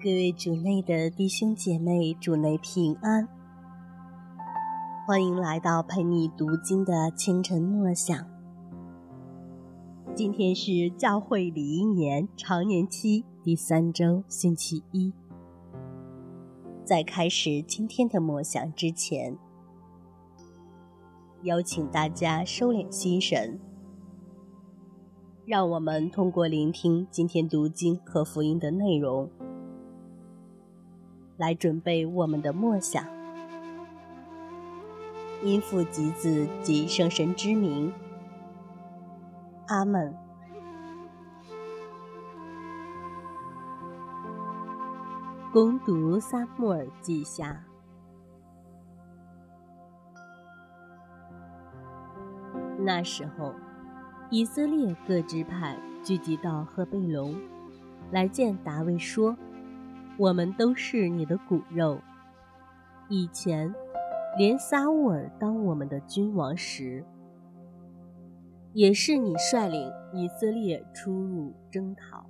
各位主内的弟兄姐妹，主内平安，欢迎来到陪你读经的清晨默想。今天是教会礼仪年常年期第3周星期一。在开始今天的默想之前，邀请大家收敛心神，让我们通过聆听今天读经和福音的内容，来准备我们的默想。因父及子及圣神之名，阿们。恭读撒母耳记下。那时候，以色列各支派聚集到赫贝龙，来见大卫说，我们都是你的骨肉。以前连撒乌尔当我们的君王时，也是你率领以色列出入征讨。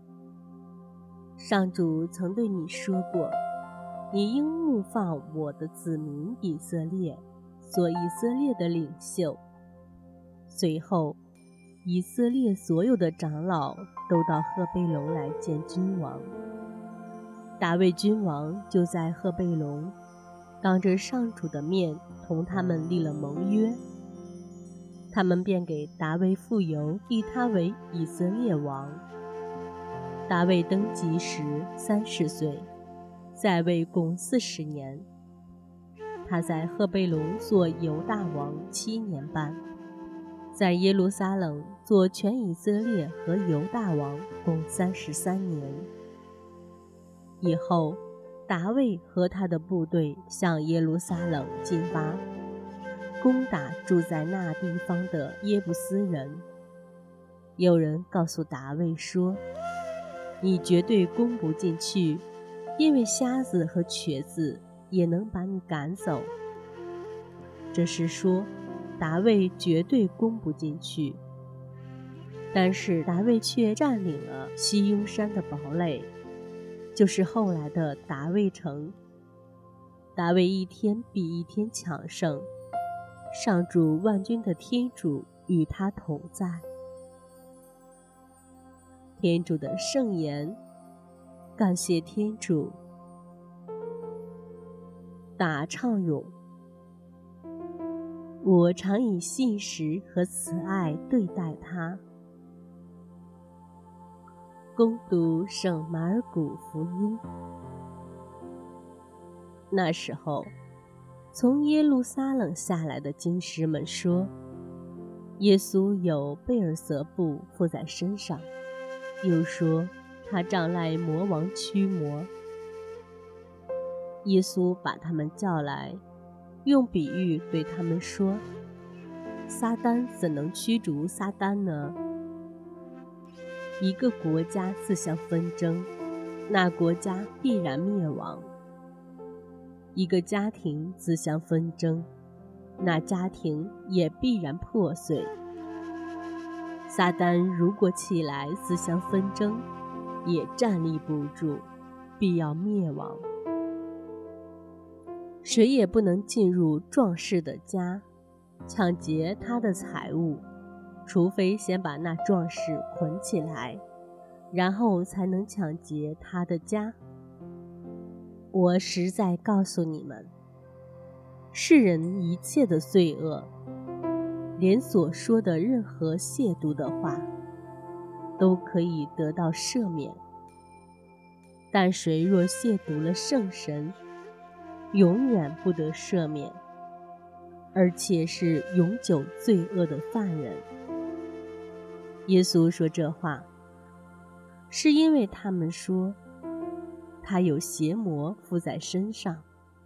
上主曾对你说过，你应牧放我的子民以色列，做以色列的领袖。随后，以色列所有的长老都到赫贝龙来见君王。大卫君王就在赫贝龙当着上主的面同他们立了盟约，他们便给大卫傅油，立他为以色列王。大卫登基时30岁，在位共40年。他在赫贝龙做犹大王7年半，在耶路撒冷做全以色列和犹大王共33年。以后，大卫和他的部队向耶路撒冷进发，攻打住在那地方的耶布斯人。有人告诉大卫说，你绝对攻不进去，因为瞎子和瘸子也能把你赶走。这是说大卫绝对攻不进去，但是大卫却占领了西雍山的堡垒，就是后来的达卫城。大卫一天比一天强盛，上主万军的天主与他同在。天主的圣言，感谢天主。答唱咏，我常以信实和慈爱对待他。恭读圣马尔谷福音。那时候，从耶路撒冷下来的经师们说，耶稣有贝尔泽布附在身上，又说他障碍魔王驱魔。耶稣把他们叫来，用比喻对他们说，撒旦怎能驱逐撒旦呢？一个国家自相纷争，那国家必然灭亡；一个家庭自相纷争，那家庭也必然破碎。撒旦如果起来自相纷争，也站立不住，必要灭亡。谁也不能进入壮士的家，抢劫他的财物，除非先把那壮士捆起来，然后才能抢劫他的家。我实在告诉你们，世人一切的罪恶，连所说的任何亵渎的话，都可以得到赦免。但谁若亵渎了圣神，永远不得赦免，而且是永久罪恶的犯人。耶稣说这话，是因为他们说他有邪魔附在身上。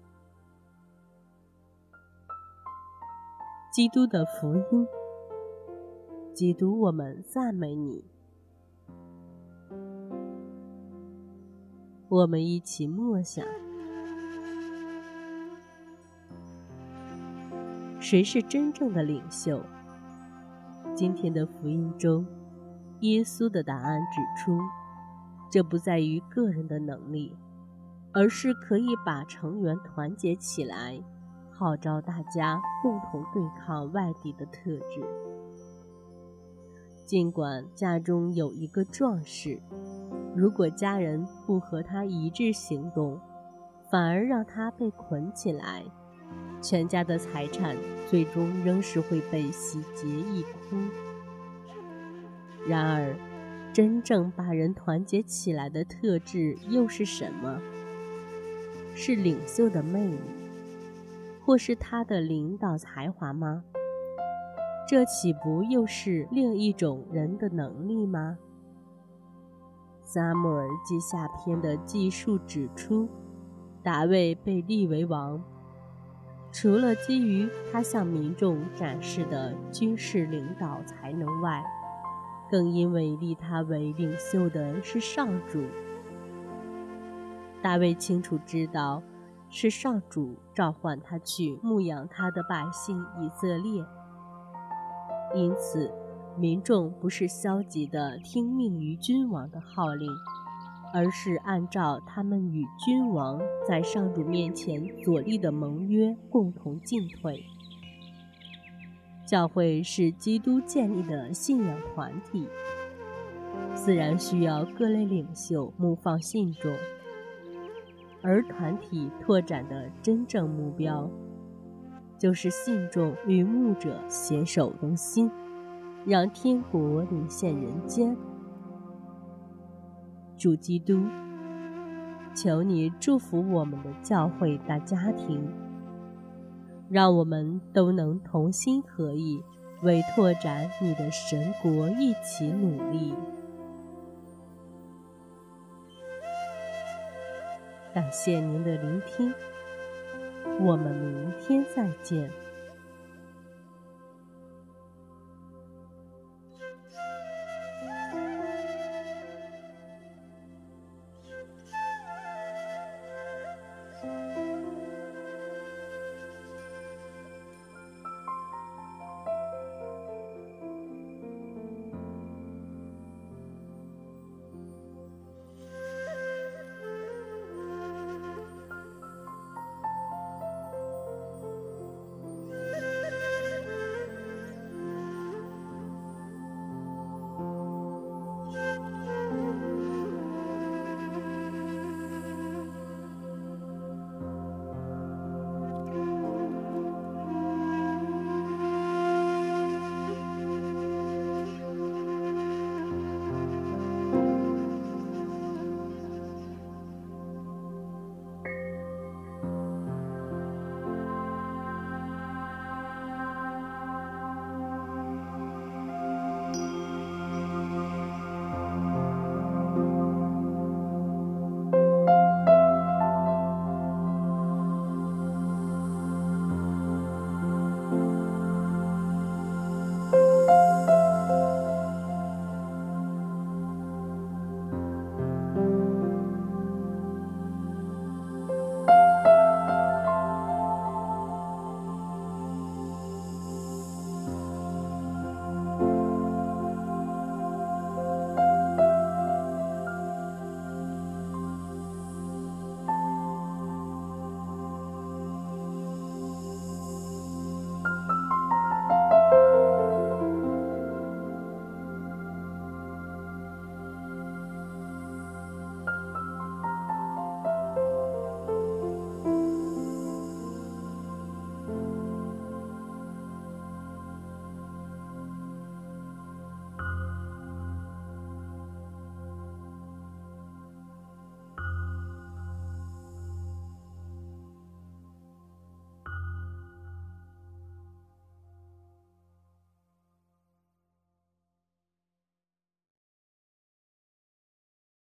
基督的福音。基督，我们赞美你。我们一起默想，谁是真正的领袖？今天的福音中，耶稣的答案指出， 这不在于个人的能力，而是可以把成员团结起来，号召大家共同对抗外敌的特质。尽管家中有一个壮士，如果家人不和他一致行动，反而让他被捆起来，全家的财产最终仍是会被洗劫一空。然而，真正把人团结起来的特质又是什么？是领袖的魅力，或是他的领导才华吗？这岂不又是另一种人的能力吗？撒母耳记下篇的记述指出，大卫被立为王，除了基于他向民众展示的军事领导才能外，更因为立他为领袖的是上主。大卫清楚知道，是上主召唤他去牧养他的百姓以色列，因此民众不是消极地听命于君王的号令，而是按照他们与君王在上主面前所立的盟约共同进退。教会是基督建立的信仰团体，自然需要各类领袖牧放信众，而团体拓展的真正目标，就是信众与牧者携手同心，让天国领现人间。主基督，求你祝福我们的教会大家庭，让我们都能同心合意，为拓展你的神国一起努力。感谢您的聆听，我们明天再见。